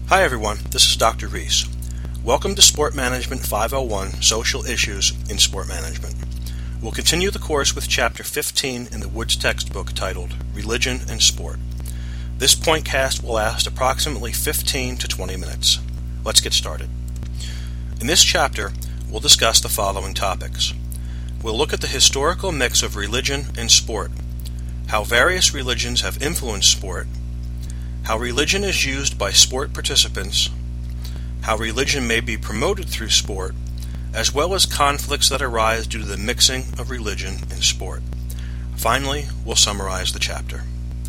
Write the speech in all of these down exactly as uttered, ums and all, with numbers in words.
Hi everyone, this is Doctor Reese. Welcome to Sport Management five oh one, Social Issues in Sport Management. We'll continue the course with Chapter fifteen in the Woods textbook titled Religion and Sport. This pointcast will last approximately fifteen to twenty minutes. Let's get started. In this chapter, we'll discuss the following topics. We'll look at the historical mix of religion and sport, how various religions have influenced sport, how religion is used by sport participants, how religion may be promoted through sport, as well as conflicts that arise due to the mixing of religion and sport. Finally, we'll summarize the chapter.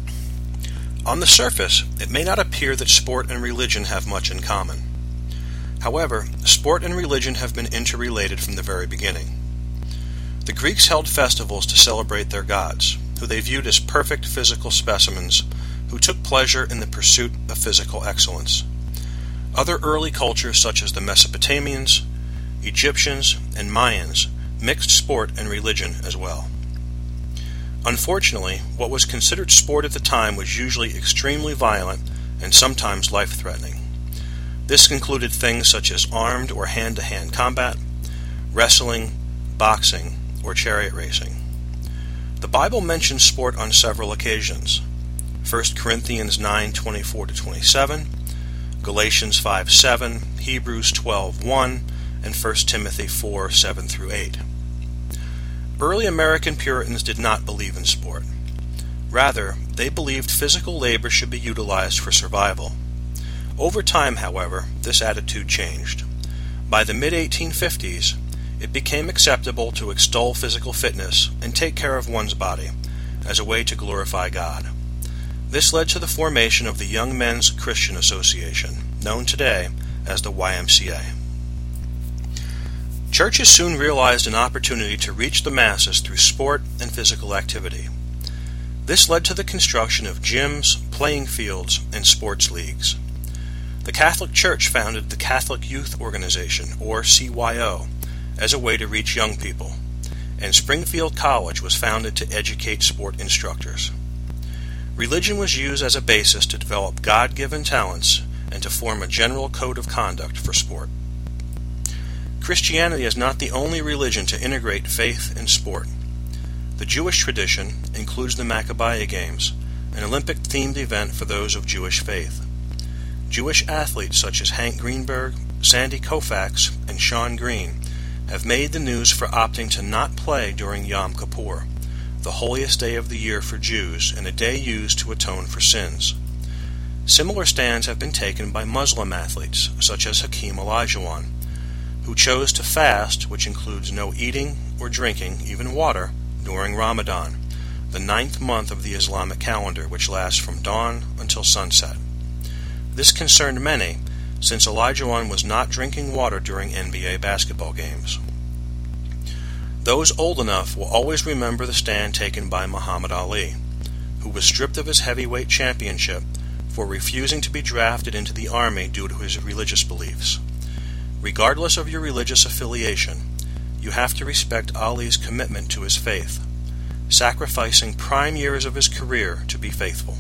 On the surface, it may not appear that sport and religion have much in common. However, sport and religion have been interrelated from the very beginning. The Greeks held festivals to celebrate their gods, who they viewed as perfect physical specimens who took pleasure in the pursuit of physical excellence. Other early cultures such as the Mesopotamians, Egyptians, and Mayans mixed sport and religion as well. Unfortunately, what was considered sport at the time was usually extremely violent and sometimes life-threatening. This included things such as armed or hand-to-hand combat, wrestling, boxing, or chariot racing. The Bible mentions sport on several occasions. First Corinthians nine twenty-four to twenty-seven, Galatians five seven, Hebrews twelve one, and First Timothy four seven through eight. Early American Puritans did not believe in sport. Rather, they believed physical labor should be utilized for survival. Over time, however, this attitude changed. By the mid eighteen fifties, it became acceptable to extol physical fitness and take care of one's body as a way to glorify God. This led to the formation of the Young Men's Christian Association, known today as the Y M C A. Churches soon realized an opportunity to reach the masses through sport and physical activity. This led to the construction of gyms, playing fields, and sports leagues. The Catholic Church founded the Catholic Youth Organization, or C Y O, as a way to reach young people, and Springfield College was founded to educate sport instructors. Religion was used as a basis to develop God-given talents and to form a general code of conduct for sport. Christianity is not the only religion to integrate faith and sport. The Jewish tradition includes the Maccabiah Games, an Olympic-themed event for those of Jewish faith. Jewish athletes such as Hank Greenberg, Sandy Koufax, and Sean Green have made the news for opting to not play during Yom Kippur, the holiest day of the year for Jews and a day used to atone for sins. Similar stands have been taken by Muslim athletes, such as Hakeem Olajuwon, who chose to fast, which includes no eating or drinking, even water, during Ramadan, the ninth month of the Islamic calendar, which lasts from dawn until sunset. This concerned many, since Olajuwon was not drinking water during N B A basketball games. Those old enough will always remember the stand taken by Muhammad Ali, who was stripped of his heavyweight championship for refusing to be drafted into the army due to his religious beliefs. Regardless of your religious affiliation, you have to respect Ali's commitment to his faith, sacrificing prime years of his career to be faithful.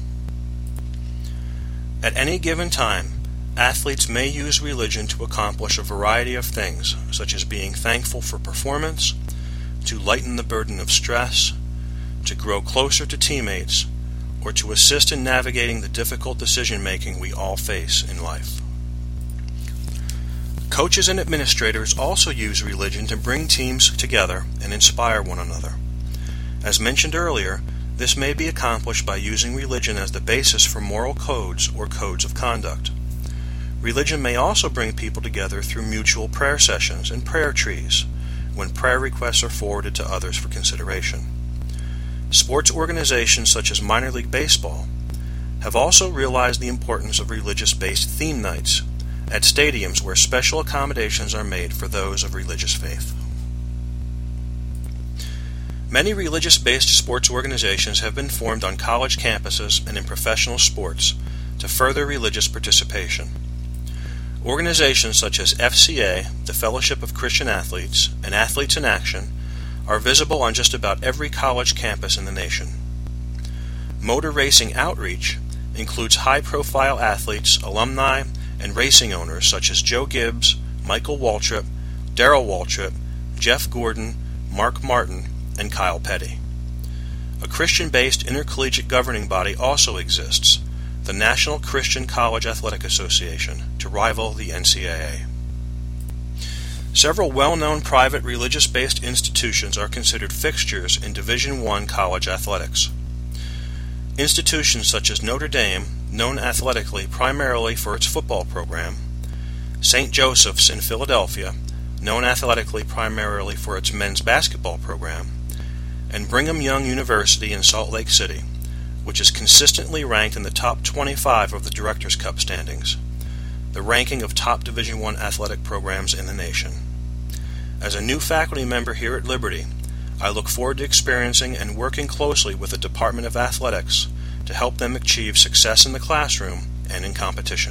At any given time, athletes may use religion to accomplish a variety of things, such as being thankful for performance, to lighten the burden of stress, to grow closer to teammates, or to assist in navigating the difficult decision-making we all face in life. Coaches and administrators also use religion to bring teams together and inspire one another. As mentioned earlier, this may be accomplished by using religion as the basis for moral codes or codes of conduct. Religion may also bring people together through mutual prayer sessions and prayer trees, when prayer requests are forwarded to others for consideration. Sports organizations such as Minor League Baseball have also realized the importance of religious-based theme nights at stadiums where special accommodations are made for those of religious faith. Many religious-based sports organizations have been formed on college campuses and in professional sports to further religious participation. Organizations such as F C A, the Fellowship of Christian Athletes, and Athletes in Action are visible on just about every college campus in the nation. Motor racing outreach includes high-profile athletes, alumni, and racing owners such as Joe Gibbs, Michael Waltrip, Darrell Waltrip, Jeff Gordon, Mark Martin, and Kyle Petty. A Christian-based intercollegiate governing body also exists, the National Christian College Athletic Association, to rival the N C double A. Several well-known private religious-based institutions are considered fixtures in Division one college athletics. Institutions such as Notre Dame, known athletically primarily for its football program, Saint Joseph's in Philadelphia, known athletically primarily for its men's basketball program, and Brigham Young University in Salt Lake City, which is consistently ranked in the top twenty-five of the Directors' Cup standings, the ranking of top Division one athletic programs in the nation. As a new faculty member here at Liberty, I look forward to experiencing and working closely with the Department of Athletics to help them achieve success in the classroom and in competition.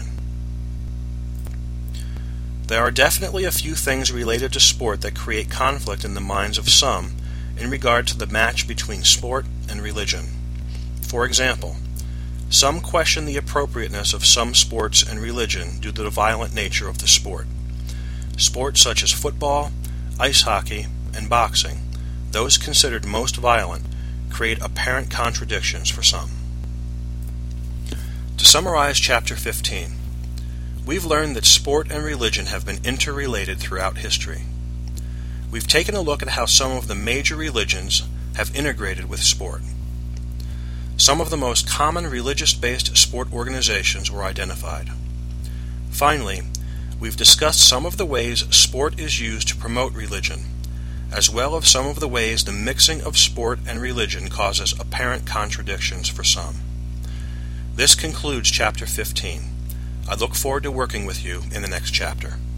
There are definitely a few things related to sport that create conflict in the minds of some in regard to the match between sport and religion. For example, some question the appropriateness of some sports and religion due to the violent nature of the sport. Sports such as football, ice hockey, and boxing, those considered most violent, create apparent contradictions for some. To summarize Chapter fifteen, we've learned that sport and religion have been interrelated throughout history. We've taken a look at how some of the major religions have integrated with sport. Some of the most common religious-based sport organizations were identified. Finally, we've discussed some of the ways sport is used to promote religion, as well as some of the ways the mixing of sport and religion causes apparent contradictions for some. This concludes Chapter fifteen. I look forward to working with you in the next chapter.